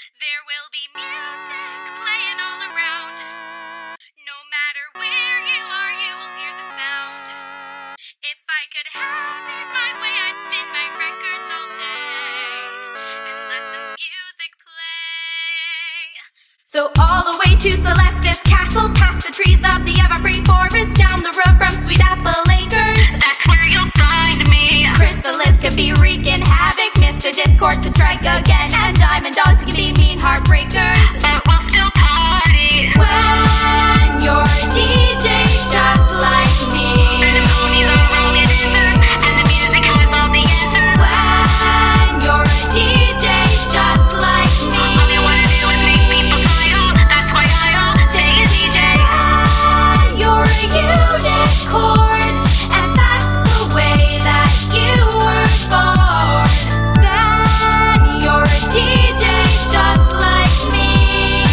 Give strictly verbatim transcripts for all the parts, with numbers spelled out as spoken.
There will be music playing all around. No matter where you are, you will hear the sound. If I could have it my way, I'd spin my records all day and let the music play. So all the way to Celestis Castle, past the trees of the Evergreen Forest, down the road from Sweet Apple Acres. That's where you'll find me. Chrysalis could be wreaking havoc, Mister Discord could strike again, and Diamond Dogs can be mean heartbreakers. But we'll still party. When you're a D J just like me, And the ponies are rolling in there, and the music has all the answers. when you're a D J just like me, All they wanna do is make people smile. That's why I'll stay a D J. when you're a unicorn, and that's the way that you were born, then you're a D J just like me.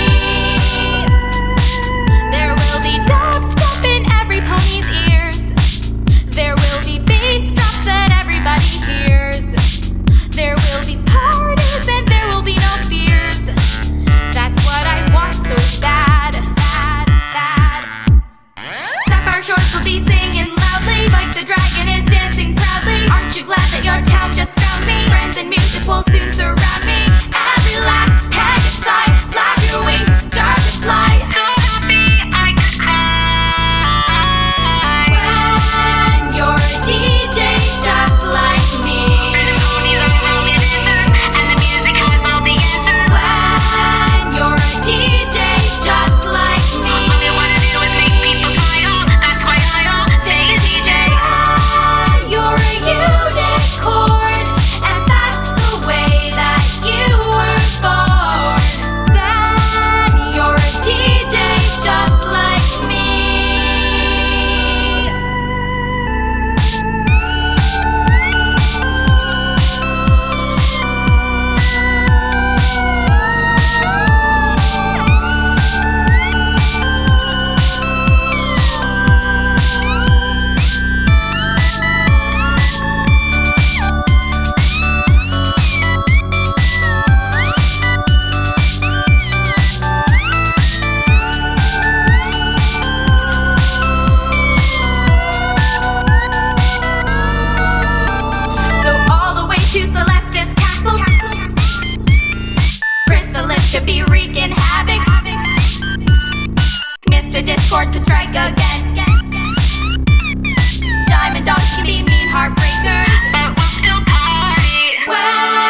There will be dubstep in every pony's ears. There will be bass drops that everybody hears. There will be parties and there will be no fears. That's what I want so bad, bad, bad. Sapphire Shores will be singing loudly, like the dragon is dancing proudly. Aren't you glad that your town just found me? Friends and music will soon surround me. Every last head aside, flap your wings, start to fly. So happy I could cry. When you're a D J just like me, And the ponies are rolling in there, and the music has all the answers. when you're a D J just like me, All they wanna do is make people smile. That's why I'll stay a D J. when you're a unicorn, and that's the way that you were born, then you're a D J just like me. So all the way to Celestis Castle, Chrysalis could be wreaking havoc, Mister Discord could strike again, Diamond Dogs can be mean heartbreakers. But we'll still party. When